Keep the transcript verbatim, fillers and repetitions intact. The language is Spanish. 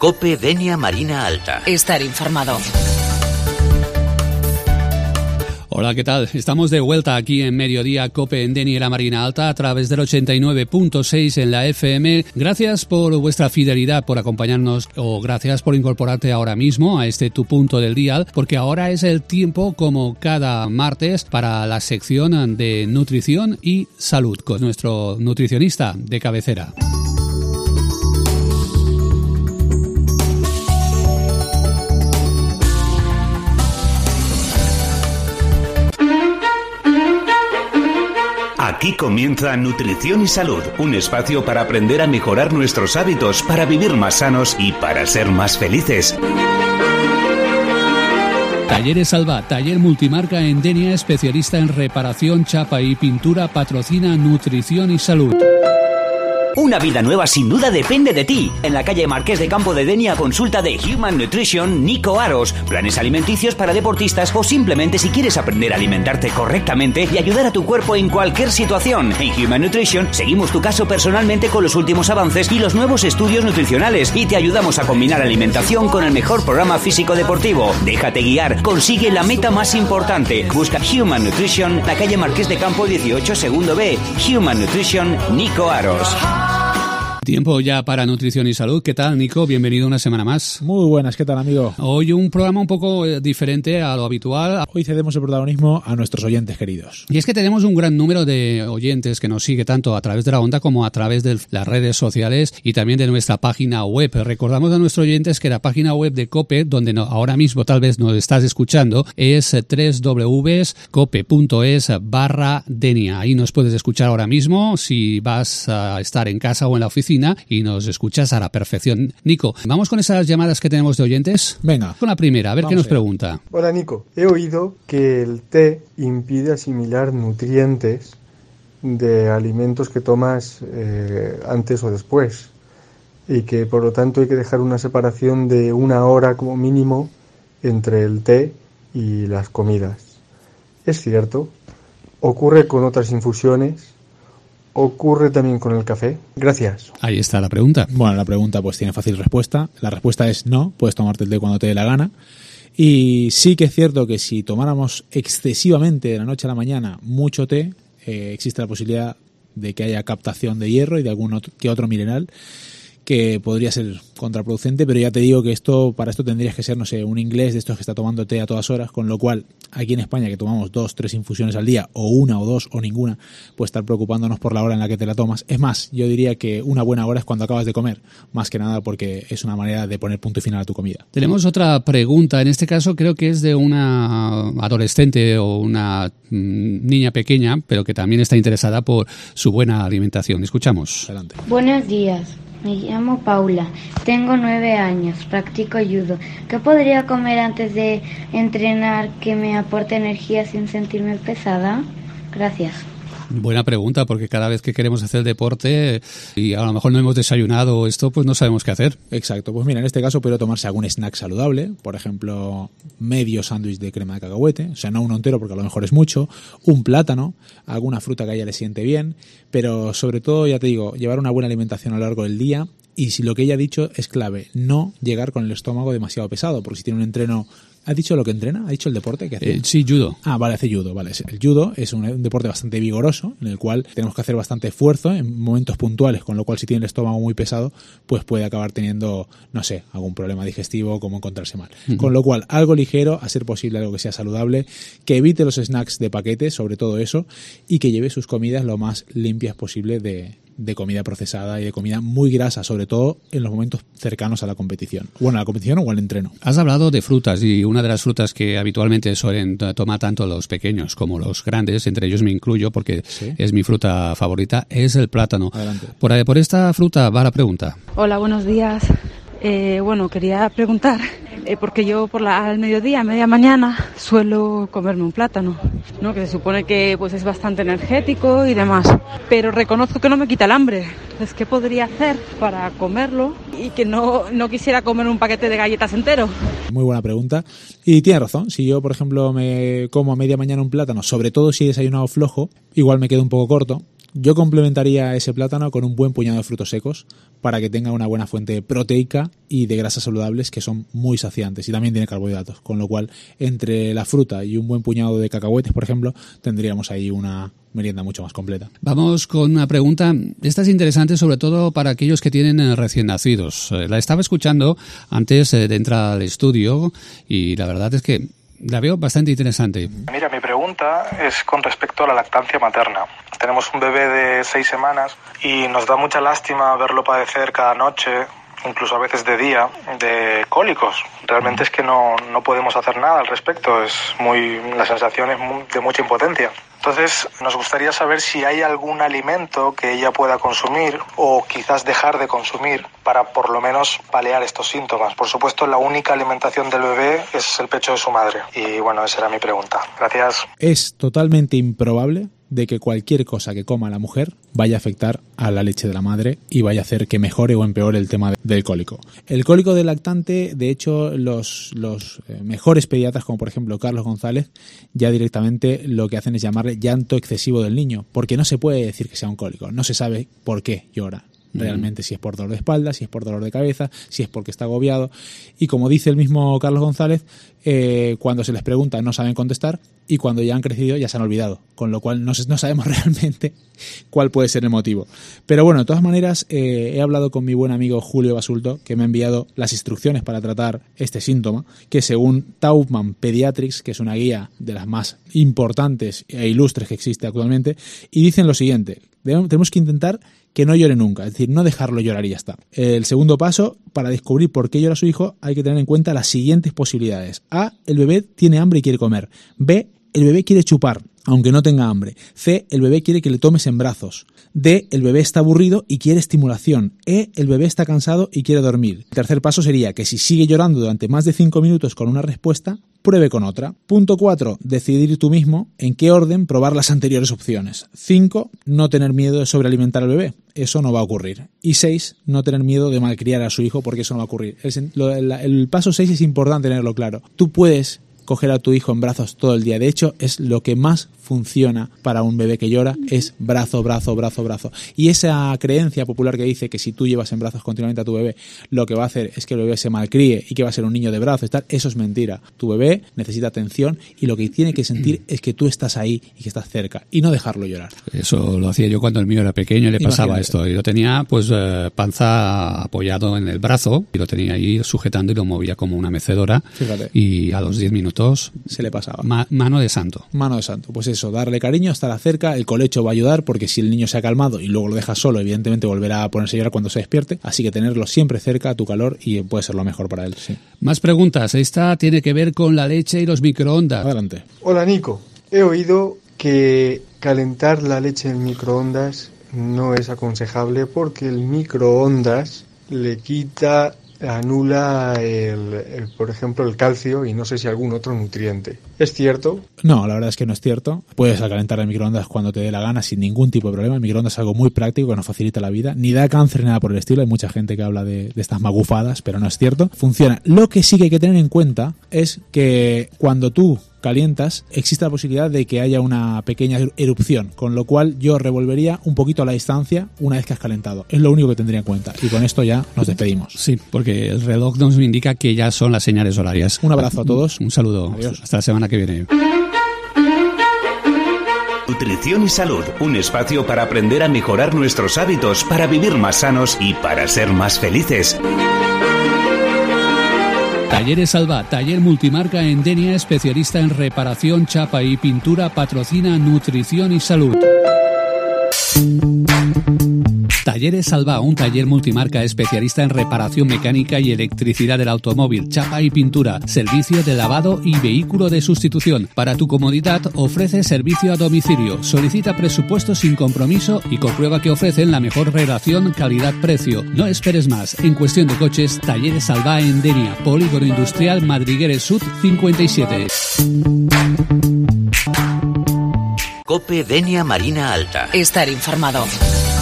COPE Denia Marina Alta. Estar informado. Hola, ¿qué tal? Estamos de vuelta aquí en Mediodía COPE en Denia Marina Alta a través del ochenta y nueve punto seis en la F M. Gracias por vuestra fidelidad, por acompañarnos, o gracias por incorporarte ahora mismo a este tu punto del dial, porque ahora es el tiempo, como cada martes, para la sección de nutrición y salud con nuestro nutricionista de cabecera. Aquí comienza Nutrición y Salud, un espacio para aprender a mejorar nuestros hábitos, para vivir más sanos y para ser más felices. Talleres Alba, taller multimarca en Denia, especialista en reparación, chapa y pintura, patrocina Nutrición y Salud. Una vida nueva sin duda depende de ti. En la calle Marqués de Campo de Denia, consulta de Human Nutrition Nico Aros. Planes alimenticios para deportistas o simplemente si quieres aprender a alimentarte correctamente y ayudar a tu cuerpo en cualquier situación. En Human Nutrition seguimos tu caso personalmente con los últimos avances y los nuevos estudios nutricionales y te ayudamos a combinar alimentación con el mejor programa físico deportivo. Déjate guiar, consigue la meta más importante. Busca Human Nutrition, la calle Marqués de Campo dieciocho, segundo B. Human Nutrition Nico Aros. Tiempo ya para Nutrición y Salud. ¿Qué tal, Nico? Bienvenido una semana más. Muy buenas, ¿qué tal, amigo? Hoy un programa un poco diferente a lo habitual. Hoy cedemos el protagonismo a nuestros oyentes queridos. Y es que tenemos un gran número de oyentes que nos sigue tanto a través de la onda como a través de las redes sociales y también de nuestra página web. Recordamos a nuestros oyentes que la página web de COPE, donde no, ahora mismo tal vez nos estás escuchando, es doble u doble u doble u punto cope punto es barra Denia. Ahí nos puedes escuchar ahora mismo si vas a estar en casa o en la oficina y nos escuchas a la perfección. Nico, ¿vamos con esas llamadas que tenemos de oyentes? Venga. Con la primera, a ver qué nos allá. pregunta. Hola, Nico. He oído que el té impide asimilar nutrientes de alimentos que tomas eh, antes o después y que por lo tanto hay que dejar una separación de una hora como mínimo entre el té y las comidas. ¿Es cierto? ¿Ocurre con otras infusiones? ¿Ocurre también con el café? Gracias. Ahí está la pregunta. Bueno, la pregunta pues tiene fácil respuesta. La respuesta es no, puedes tomarte el té cuando te dé la gana. Y sí que es cierto que si tomáramos excesivamente de la noche a la mañana mucho té, eh, existe la posibilidad de que haya captación de hierro y de algún otro, que otro mineral que podría ser contraproducente, pero ya te digo que esto para esto tendrías que ser, no sé, un inglés de estos que está tomando té a todas horas, con lo cual aquí en España que tomamos dos, tres infusiones al día, o una o dos o ninguna, pues estar preocupándonos por la hora en la que te la tomas. Es más, yo diría que una buena hora es cuando acabas de comer, más que nada porque es una manera de poner punto y final a tu comida. Tenemos otra pregunta, en este caso creo que es de una adolescente o una mm, niña pequeña, pero que también está interesada por su buena alimentación. Escuchamos. Adelante. Buenos días. Me llamo Paula, tengo nueve años, practico judo. ¿Qué podría comer antes de entrenar que me aporte energía sin sentirme pesada? Gracias. Buena pregunta, porque cada vez que queremos hacer deporte y a lo mejor no hemos desayunado esto, pues no sabemos qué hacer. Exacto, pues mira, en este caso puede tomarse algún snack saludable, por ejemplo, medio sándwich de crema de cacahuete, o sea, no uno entero porque a lo mejor es mucho, un plátano, alguna fruta que a ella le siente bien, pero sobre todo, ya te digo, llevar una buena alimentación a lo largo del día. Y si lo que ella ha dicho es clave, no llegar con el estómago demasiado pesado, porque si tiene un entreno... ¿Ha dicho lo que entrena? ¿Ha dicho el deporte que hace? Eh, sí, judo. Ah, vale, hace judo, vale. El judo es un, un deporte bastante vigoroso, en el cual tenemos que hacer bastante esfuerzo en momentos puntuales, con lo cual si tiene el estómago muy pesado, pues puede acabar teniendo, no sé, algún problema digestivo, como encontrarse mal. Uh-huh. Con lo cual, algo ligero, a ser posible algo que sea saludable, que evite los snacks de paquete, sobre todo eso, y que lleve sus comidas lo más limpias posible de... de comida procesada y de comida muy grasa, sobre todo en los momentos cercanos a la competición. Bueno, a la competición o al entreno. Has hablado de frutas y una de las frutas que habitualmente suelen tomar tanto los pequeños como los grandes, entre ellos me incluyo porque ¿sí? Es mi fruta favorita, es el plátano. Adelante. Por, por esta fruta va la pregunta. Hola, buenos días. Eh, bueno, quería preguntar, eh, porque yo por la, al mediodía, a media mañana, suelo comerme un plátano, ¿no? Que se supone que pues es bastante energético y demás, pero reconozco que no me quita el hambre. Entonces, ¿qué podría hacer para comerlo y que no, no quisiera comer un paquete de galletas entero? Muy buena pregunta. Y tiene razón, si yo, por ejemplo, me como a media mañana un plátano, sobre todo si he desayunado flojo, igual me quedo un poco corto. Yo complementaría ese plátano con un buen puñado de frutos secos para que tenga una buena fuente proteica y de grasas saludables que son muy saciantes, y también tiene carbohidratos, con lo cual entre la fruta y un buen puñado de cacahuetes, por ejemplo, tendríamos ahí una merienda mucho más completa. Vamos con una pregunta. Esta es interesante sobre todo para aquellos que tienen eh, recién nacidos. Eh, la estaba escuchando antes eh, de entrar al estudio y la verdad es que la veo bastante interesante. Mira, mi pregunta es con respecto a la lactancia materna. Tenemos un bebé de seis semanas y nos da mucha lástima verlo padecer cada noche, incluso a veces de día, de cólicos. Realmente es que no, no podemos hacer nada al respecto. Es muy, la sensación es muy, de mucha impotencia. Entonces, nos gustaría saber si hay algún alimento que ella pueda consumir o quizás dejar de consumir para por lo menos paliar estos síntomas. Por supuesto, la única alimentación del bebé es el pecho de su madre. Y bueno, esa era mi pregunta. Gracias. Es totalmente improbable de que cualquier cosa que coma la mujer vaya a afectar a la leche de la madre y vaya a hacer que mejore o empeore el tema del cólico. El cólico del lactante, de hecho, los, los mejores pediatras, como por ejemplo Carlos González, ya directamente lo que hacen es llamarle llanto excesivo del niño, porque no se puede decir que sea un cólico, no se sabe por qué llora realmente, si es por dolor de espalda, si es por dolor de cabeza, si es porque está agobiado. Y como dice el mismo Carlos González, eh, cuando se les pregunta no saben contestar, y cuando ya han crecido ya se han olvidado, con lo cual no, no sabemos realmente cuál puede ser el motivo. Pero bueno, de todas maneras, eh, he hablado con mi buen amigo Julio Basulto, que me ha enviado las instrucciones para tratar este síntoma, que según Taubman Pediatrics, que es una guía de las más importantes e ilustres que existe actualmente, y dicen lo siguiente: tenemos que intentar que no llore nunca, es decir, no dejarlo llorar y ya está. El segundo paso, para descubrir por qué llora su hijo, hay que tener en cuenta las siguientes posibilidades. A, el bebé tiene hambre y quiere comer. B, el bebé quiere chupar, aunque no tenga hambre. C, el bebé quiere que le tomes en brazos. D, el bebé está aburrido y quiere estimulación. E, el bebé está cansado y quiere dormir. El tercer paso sería que si sigue llorando durante más de cinco minutos con una respuesta, pruebe con otra. Punto cuatro. Decidir tú mismo en qué orden probar las anteriores opciones. cinco. No tener miedo de sobrealimentar al bebé. Eso no va a ocurrir. Y seis. No tener miedo de malcriar a su hijo, porque eso no va a ocurrir. El, lo, el, el paso seis es importante tenerlo claro. Tú puedes coger a tu hijo en brazos todo el día. De hecho, es lo que más funciona para un bebé que llora, es brazo, brazo, brazo, brazo. Y esa creencia popular que dice que si tú llevas en brazos continuamente a tu bebé, lo que va a hacer es que el bebé se malcríe y que va a ser un niño de brazos, tal, eso es mentira. Tu bebé necesita atención y lo que tiene que sentir es que tú estás ahí y que estás cerca, y no dejarlo llorar. Eso lo hacía yo cuando el mío era pequeño y le pasaba Imagínate. esto. Y lo tenía pues eh, panza apoyado en el brazo y lo tenía ahí sujetando y lo movía como una mecedora. Fíjate. Y a los diez minutos se le pasaba. Ma- mano de santo. Mano de santo. Pues eso, darle cariño, estar cerca. El colecho va a ayudar, porque si el niño se ha calmado y luego lo dejas solo, evidentemente volverá a ponerse a llorar cuando se despierte. Así que tenerlo siempre cerca a tu calor y puede ser lo mejor para él. Sí. Más preguntas. Esta tiene que ver con la leche y los microondas. Adelante. Hola, Nico. He oído que calentar la leche en microondas no es aconsejable porque el microondas le quita, anula, el, el, por ejemplo, el calcio y no sé si algún otro nutriente. ¿Es cierto? No, la verdad es que no es cierto. Puedes calentar el microondas cuando te dé la gana sin ningún tipo de problema. El microondas es algo muy práctico que nos facilita la vida. Ni da cáncer ni nada por el estilo. Hay mucha gente que habla de, de estas magufadas, pero no es cierto. Funciona. Lo que sí que hay que tener en cuenta es que cuando tú calientas, existe la posibilidad de que haya una pequeña erupción, con lo cual yo revolvería un poquito a la distancia una vez que has calentado. Es lo único que tendría en cuenta. Y con esto ya nos despedimos. Sí, porque el reloj nos indica que ya son las señales horarias. Un abrazo a todos. Un saludo. Adiós. Hasta la semana que viene. Nutrición y salud, un espacio para aprender a mejorar nuestros hábitos, para vivir más sanos y para ser más felices. Talleres Alba, taller multimarca en Denia, especialista en reparación, chapa y pintura, patrocina nutrición y salud. Talleres Alba, un taller multimarca especialista en reparación mecánica y electricidad del automóvil, chapa y pintura, servicio de lavado y vehículo de sustitución. Para tu comodidad ofrece servicio a domicilio. Solicita presupuesto sin compromiso y comprueba que ofrecen la mejor relación calidad-precio. No esperes más. En cuestión de coches, Talleres Alba en Denia, Polígono Industrial Madrigueres Sud cincuenta y siete. COPE Denia Marina Alta. Estar informado.